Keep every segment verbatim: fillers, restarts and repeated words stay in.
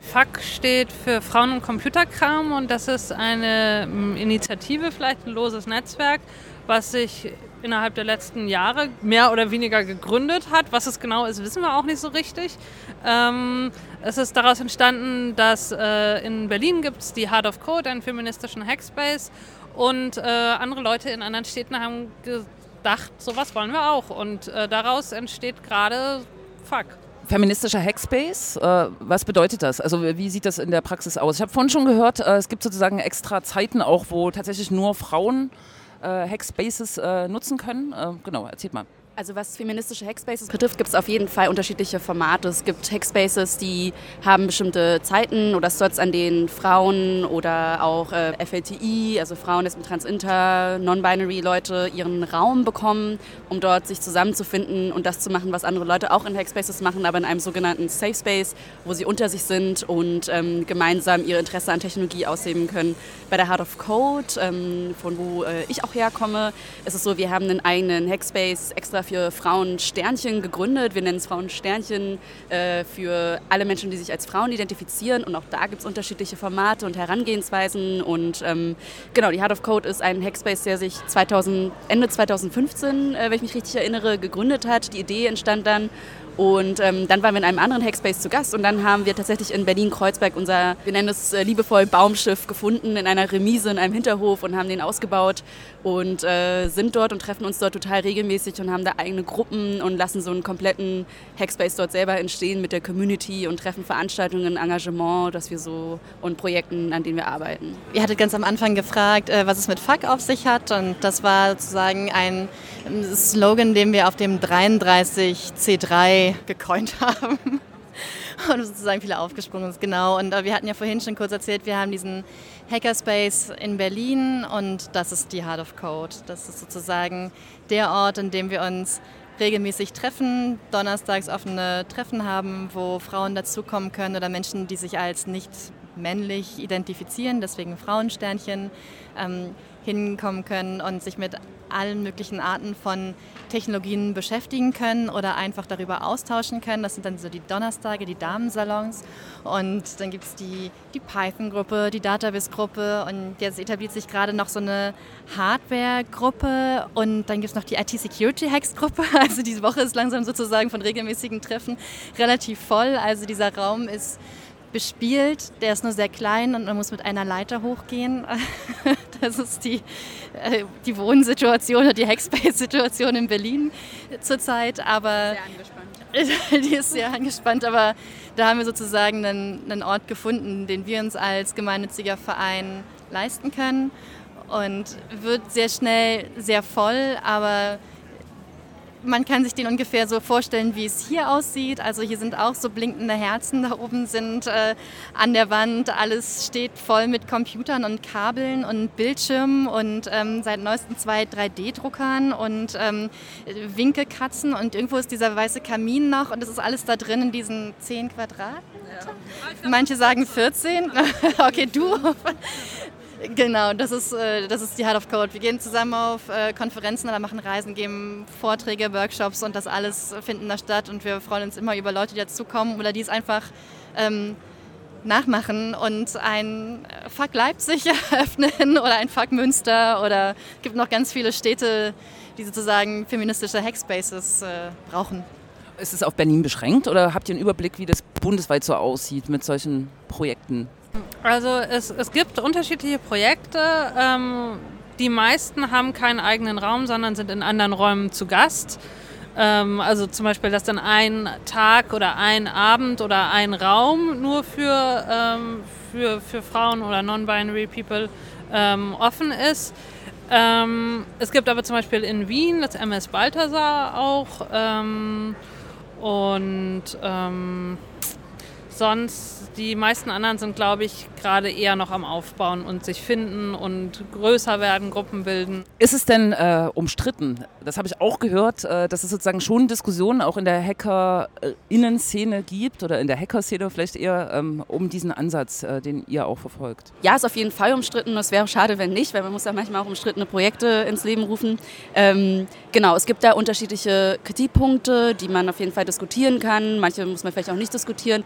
F A K steht für Frauen und Computerkram und das ist eine m, Initiative, vielleicht ein loses Netzwerk, was sich innerhalb der letzten Jahre mehr oder weniger gegründet hat. Was es genau ist, wissen wir auch nicht so richtig. Ähm, es ist daraus entstanden, dass äh, in Berlin gibt es die Heart of Code, einen feministischen Hackspace, und äh, andere Leute in anderen Städten haben gedacht, sowas wollen wir auch. Und äh, daraus entsteht gerade F A K. Feministischer Hackspace, äh, was bedeutet das? Also wie sieht das in der Praxis aus? Ich habe vorhin schon gehört, äh, es gibt sozusagen extra Zeiten auch, wo tatsächlich nur Frauen äh, Hackspaces äh, nutzen können. Äh, genau, erzählt mal. Also was feministische Hackspaces betrifft, gibt es auf jeden Fall unterschiedliche Formate. Es gibt Hackspaces, die haben bestimmte Zeiten oder Slots, an denen Frauen oder auch äh, F L T I, also Frauen, Lesben, Trans, Inter, Non-Binary-Leute ihren Raum bekommen, um dort sich zusammenzufinden und das zu machen, was andere Leute auch in Hackspaces machen, aber in einem sogenannten Safe Space, wo sie unter sich sind und ähm, gemeinsam ihr Interesse an Technologie ausleben können. Bei der Heart of Code, ähm, von wo äh, ich auch herkomme, ist es so, wir haben einen eigenen Hackspace extra für Frauen-Sternchen gegründet. Wir nennen es Frauen-Sternchen äh, für alle Menschen, die sich als Frauen identifizieren. Und auch da gibt es unterschiedliche Formate und Herangehensweisen. Und ähm, genau, die Heart of Code ist ein Hackspace, der sich zweitausend, Ende zweitausendfünfzehn, äh, wenn ich mich richtig erinnere, gegründet hat. Die Idee entstand dann. Und ähm, dann waren wir in einem anderen Hackspace zu Gast und dann haben wir tatsächlich in Berlin-Kreuzberg unser, wir nennen es äh, liebevoll Baumschiff, gefunden in einer Remise in einem Hinterhof und haben den ausgebaut und äh, sind dort und treffen uns dort total regelmäßig und haben da eigene Gruppen und lassen so einen kompletten Hackspace dort selber entstehen mit der Community und treffen Veranstaltungen, Engagement, das wir so und Projekten, an denen wir arbeiten. Ihr hattet ganz am Anfang gefragt, äh, was es mit F A K auf sich hat, und das war sozusagen ein Slogan, den wir auf dem dreiunddreißig C drei gecoint haben und sozusagen viele aufgesprungen sind, genau. Und äh, wir hatten ja vorhin schon kurz erzählt, wir haben diesen Hackerspace in Berlin und das ist die Heart of Code. Das ist sozusagen der Ort, an dem wir uns regelmäßig treffen, donnerstags offene Treffen haben, wo Frauen dazukommen können oder Menschen, die sich als nicht männlich identifizieren, deswegen Frauensternchen, ähm, hinkommen können und sich mit allen möglichen Arten von Technologien beschäftigen können oder einfach darüber austauschen können. Das sind dann so die Donnerstage, die Damensalons. Und dann gibt es die, die Python-Gruppe, die Database-Gruppe und jetzt etabliert sich gerade noch so eine Hardware-Gruppe und dann gibt es noch die I T-Security-Hacks-Gruppe. Also diese Woche ist langsam sozusagen von regelmäßigen Treffen relativ voll. Also dieser Raum ist bespielt, der ist nur sehr klein und man muss mit einer Leiter hochgehen. Das ist die, äh, die Wohnsituation oder die Hackspace-Situation in Berlin zurzeit. Aber sehr angespannt. Die ist sehr angespannt, aber da haben wir sozusagen einen, einen Ort gefunden, den wir uns als gemeinnütziger Verein leisten können und wird sehr schnell sehr voll, aber man kann sich den ungefähr so vorstellen, wie es hier aussieht. Also hier sind auch so blinkende Herzen, da oben sind äh, an der Wand, alles steht voll mit Computern und Kabeln und Bildschirmen und ähm, seit neuestem zwei drei D Druckern und ähm, Winkelkatzen und irgendwo ist dieser weiße Kamin noch und das ist alles da drin in diesen zehn Quadratmetern. Ja. Manche sagen vierzehn. Okay, du. Genau, das ist, äh, das ist die Heart of Code. Wir gehen zusammen auf äh, Konferenzen oder machen Reisen, geben Vorträge, Workshops und das alles finden da statt. Und wir freuen uns immer über Leute, die dazukommen oder die es einfach ähm, nachmachen und ein F A K Leipzig eröffnen oder ein F A K Münster. Oder es gibt noch ganz viele Städte, die sozusagen feministische Hackspaces äh, brauchen. Ist es auf Berlin beschränkt oder habt ihr einen Überblick, wie das bundesweit so aussieht mit solchen Projekten? Also es, es gibt unterschiedliche Projekte. Ähm, die meisten haben keinen eigenen Raum, sondern sind in anderen Räumen zu Gast. Ähm, also zum Beispiel, dass dann ein Tag oder ein Abend oder ein Raum nur für, ähm, für, für Frauen oder Non-Binary People ähm, offen ist. Ähm, es gibt aber zum Beispiel in Wien das M S Balthasar auch. Ähm, und ähm, sonst, die meisten anderen sind, glaube ich, gerade eher noch am Aufbauen und sich finden und größer werden, Gruppen bilden. Ist es denn äh, umstritten? Das habe ich auch gehört, äh, dass es sozusagen schon Diskussionen auch in der Hacker-Innen-Szene gibt oder in der Hacker-Szene vielleicht eher ähm, um diesen Ansatz, äh, den ihr auch verfolgt. Ja, ist auf jeden Fall umstritten. Es wäre schade, wenn nicht, weil man muss ja manchmal auch umstrittene Projekte ins Leben rufen. Ähm, genau, es gibt da unterschiedliche Kritikpunkte, die man auf jeden Fall diskutieren kann. Manche muss man vielleicht auch nicht diskutieren. Aber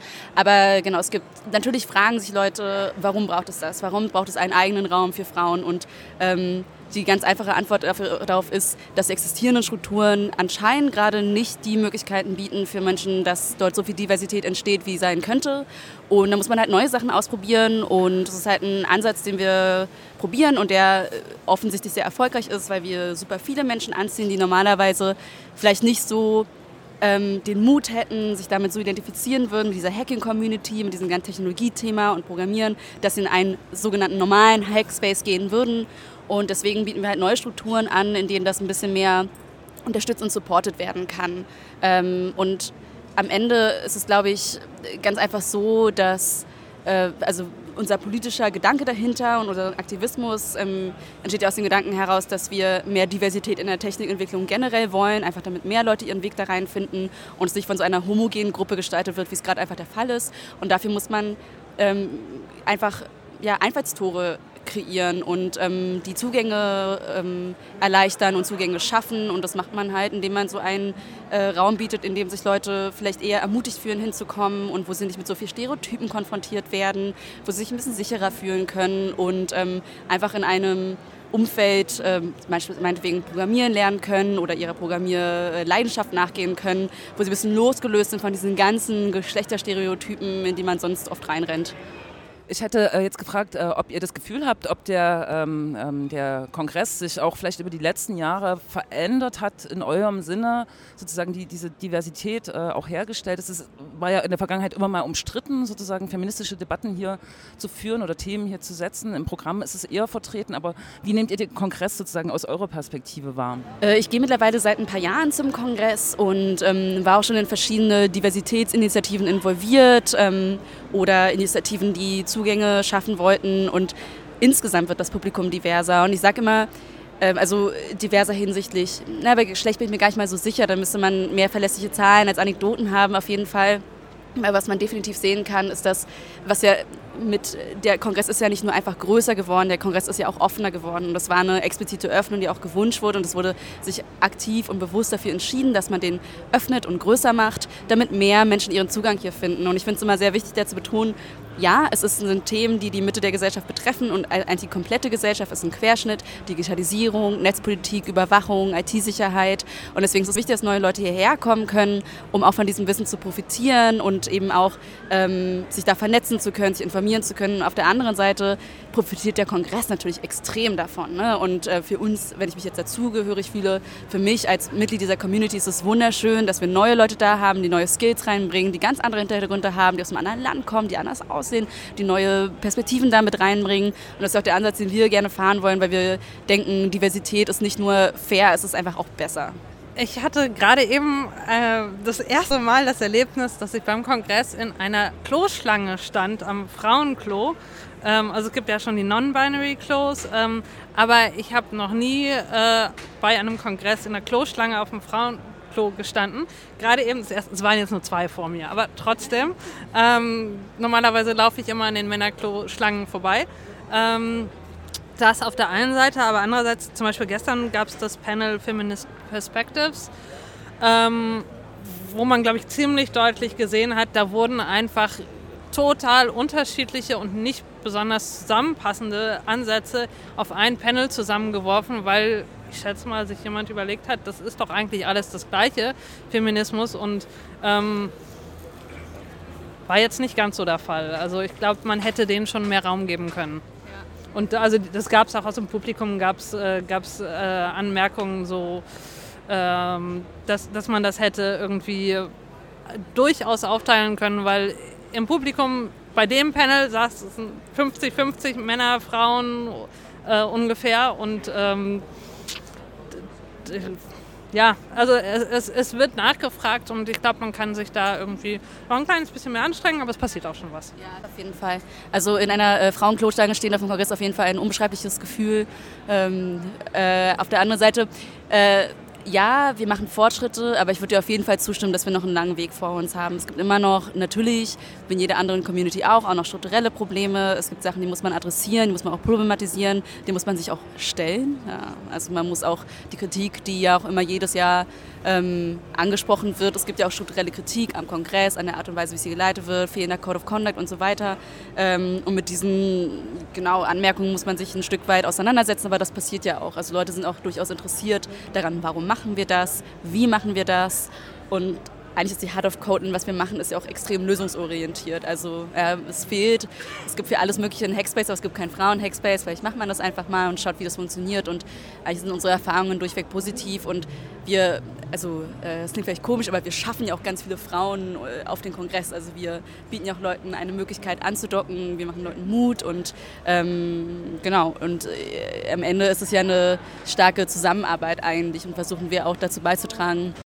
Aber genau, es gibt, natürlich fragen sich Leute, warum braucht es das? Warum braucht es einen eigenen Raum für Frauen? Und ähm, die ganz einfache Antwort darauf ist, dass existierende Strukturen anscheinend gerade nicht die Möglichkeiten bieten für Menschen, dass dort so viel Diversität entsteht, wie sein könnte. Und da muss man halt neue Sachen ausprobieren und das ist halt ein Ansatz, den wir probieren und der offensichtlich sehr erfolgreich ist, weil wir super viele Menschen anziehen, die normalerweise vielleicht nicht so ähm, den Mut hätten, sich damit so identifizieren würden, mit dieser Hacking-Community, mit diesem ganzen Technologiethema und Programmieren, dass sie in einen sogenannten normalen Hackspace gehen würden. Und deswegen bieten wir halt neue Strukturen an, in denen das ein bisschen mehr unterstützt und supported werden kann. Ähm, und am Ende ist es, glaube ich, ganz einfach so, dass äh, also unser politischer Gedanke dahinter und unser Aktivismus ähm, entsteht ja aus dem Gedanken heraus, dass wir mehr Diversität in der Technikentwicklung generell wollen, einfach damit mehr Leute ihren Weg da reinfinden und es nicht von so einer homogenen Gruppe gestaltet wird, wie es gerade einfach der Fall ist. Und dafür muss man ähm, einfach ja, Einfallstore kreieren und ähm, die Zugänge ähm, erleichtern und Zugänge schaffen. Und das macht man halt, indem man so einen äh, Raum bietet, in dem sich Leute vielleicht eher ermutigt fühlen, hinzukommen und wo sie nicht mit so vielen Stereotypen konfrontiert werden, wo sie sich ein bisschen sicherer fühlen können und ähm, einfach in einem Umfeld, ähm, meinetwegen programmieren lernen können oder ihrer Programmierleidenschaft nachgehen können, wo sie ein bisschen losgelöst sind von diesen ganzen Geschlechterstereotypen, in die man sonst oft reinrennt. Ich hätte äh, jetzt gefragt, äh, ob ihr das Gefühl habt, ob der, ähm, ähm, der Kongress sich auch vielleicht über die letzten Jahre verändert hat in eurem Sinne, sozusagen die, diese Diversität äh, auch hergestellt ist. Es war ja in der Vergangenheit immer mal umstritten, sozusagen feministische Debatten hier zu führen oder Themen hier zu setzen. Im Programm ist es eher vertreten, aber wie nehmt ihr den Kongress sozusagen aus eurer Perspektive wahr? Äh, ich gehe mittlerweile seit ein paar Jahren zum Kongress und ähm, war auch schon in verschiedene Diversitätsinitiativen involviert ähm, oder Initiativen, die Zugänge schaffen wollten und insgesamt wird das Publikum diverser und ich sage immer, äh, also diverser hinsichtlich, na, bei Geschlecht bin ich mir gar nicht mal so sicher, da müsste man mehr verlässliche Zahlen als Anekdoten haben auf jeden Fall. Aber was man definitiv sehen kann, ist das, was ja mit, der Kongress ist ja nicht nur einfach größer geworden, der Kongress ist ja auch offener geworden und das war eine explizite Öffnung, die auch gewünscht wurde und es wurde sich aktiv und bewusst dafür entschieden, dass man den öffnet und größer macht, damit mehr Menschen ihren Zugang hier finden und ich finde es immer sehr wichtig, da zu betonen, ja, es ist, sind Themen, die die Mitte der Gesellschaft betreffen und eigentlich die komplette Gesellschaft ist ein Querschnitt, Digitalisierung, Netzpolitik, Überwachung, I T-Sicherheit und deswegen ist es wichtig, dass neue Leute hierher kommen können, um auch von diesem Wissen zu profitieren und eben auch ähm, sich da vernetzen zu können, sich informieren zu können. Auf der anderen Seite profitiert der Kongress natürlich extrem davon. Ne? Und äh, für uns, wenn ich mich jetzt dazugehörig fühle, für mich als Mitglied dieser Community ist es wunderschön, dass wir neue Leute da haben, die neue Skills reinbringen, die ganz andere Hintergründe haben, die aus einem anderen Land kommen, die anders aussehen, die neue Perspektiven da mit reinbringen. Und das ist auch der Ansatz, den wir gerne fahren wollen, weil wir denken, Diversität ist nicht nur fair, es ist einfach auch besser. Ich hatte gerade eben äh, das erste Mal das Erlebnis, dass ich beim Kongress in einer Kloschlange stand, am Frauenklo. Ähm, also es gibt ja schon die Non-Binary Klos, ähm, aber ich habe noch nie äh, bei einem Kongress in einer Kloschlange auf dem Frauenklo gestanden. Gerade eben, das erste, es waren jetzt nur zwei vor mir, aber trotzdem. Ähm, normalerweise laufe ich immer an den Männerklo-Schlangen vorbei. Ähm, Das auf der einen Seite, aber andererseits, zum Beispiel gestern gab es das Panel Feminist Perspectives, ähm, wo man, glaube ich, ziemlich deutlich gesehen hat, da wurden einfach total unterschiedliche und nicht besonders zusammenpassende Ansätze auf ein Panel zusammengeworfen, weil ich schätze mal, sich jemand überlegt hat, das ist doch eigentlich alles das Gleiche, Feminismus, und ähm, war jetzt nicht ganz so der Fall. Also ich glaube, man hätte denen schon mehr Raum geben können. Und also das gab es auch aus dem Publikum, gab es äh, gab's, äh, Anmerkungen, so, ähm, dass, dass man das hätte irgendwie durchaus aufteilen können, weil im Publikum bei dem Panel saß es fünfzig fünfzig Männer, Frauen äh, ungefähr und ähm, d- d- ja, also es, es, es wird nachgefragt und ich glaube, man kann sich da irgendwie noch ein kleines bisschen mehr anstrengen, aber es passiert auch schon was. Ja, auf jeden Fall. Also in einer äh, Frauenkloschlange stehen auf dem Kongress auf jeden Fall ein unbeschreibliches Gefühl. Ähm, äh, auf der anderen Seite, äh, Ja, wir machen Fortschritte, aber ich würde dir auf jeden Fall zustimmen, dass wir noch einen langen Weg vor uns haben. Es gibt immer noch, natürlich, wie in jeder anderen Community auch, auch noch strukturelle Probleme. Es gibt Sachen, die muss man adressieren, die muss man auch problematisieren, die muss man sich auch stellen. Ja, also man muss auch die Kritik, die ja auch immer jedes Jahr ähm, angesprochen wird, es gibt ja auch strukturelle Kritik am Kongress, an der Art und Weise, wie sie geleitet wird, fehlender Code of Conduct und so weiter. Ähm, und mit diesen genau Anmerkungen muss man sich ein Stück weit auseinandersetzen, aber das passiert ja auch. Also Leute sind auch durchaus interessiert daran, warum machen wir das, wie machen wir das, und eigentlich ist die Heart of Code, was wir machen, ist ja auch extrem lösungsorientiert. Also äh, es fehlt, es gibt für alles Mögliche einen Hackspace, aber es gibt keinen Frauen-Hackspace. Vielleicht macht man das einfach mal und schaut, wie das funktioniert, und eigentlich sind unsere Erfahrungen durchweg positiv, und wir, also es äh, klingt vielleicht komisch, aber wir schaffen ja auch ganz viele Frauen äh, auf den Kongress. Also wir bieten ja auch Leuten eine Möglichkeit anzudocken, wir machen Leuten Mut, und ähm, genau, und äh, am Ende ist es ja eine starke Zusammenarbeit eigentlich, und versuchen wir auch dazu beizutragen,